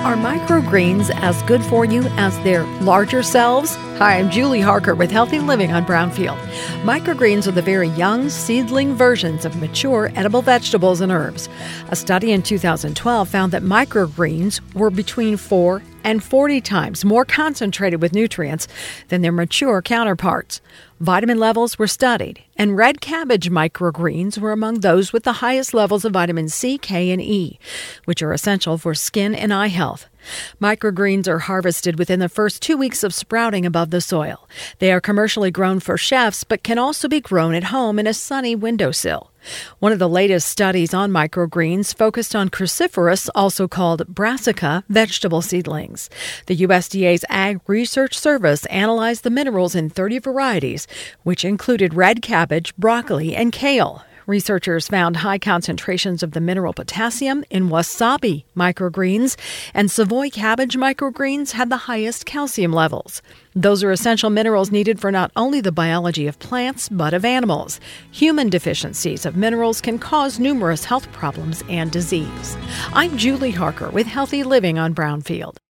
Are microgreens as good for you as their larger selves? Hi, I'm Julie Harker with Healthy Living on Brownfield. Microgreens are the very young, seedling versions of mature edible vegetables and herbs. A study in 2012 found that microgreens were between 4 and 40 times more concentrated with nutrients than their mature counterparts. Vitamin levels were studied, and red cabbage microgreens were among those with the highest levels of vitamin C, K, and E, which are essential for skin and eye health. Microgreens are harvested within the first 2 weeks of sprouting above the soil. They are commercially grown for chefs, but can also be grown at home in a sunny windowsill. One of the latest studies on microgreens focused on cruciferous, also called brassica, vegetable seedlings. The USDA's Ag Research Service analyzed the minerals in 30 varieties, which included red cabbage, broccoli, and kale. Researchers found high concentrations of the mineral potassium in wasabi microgreens, and Savoy cabbage microgreens had the highest calcium levels. Those are essential minerals needed for not only the biology of plants, but of animals. Human deficiencies of minerals can cause numerous health problems and disease. I'm Julie Harker with Healthy Living on Brownfield.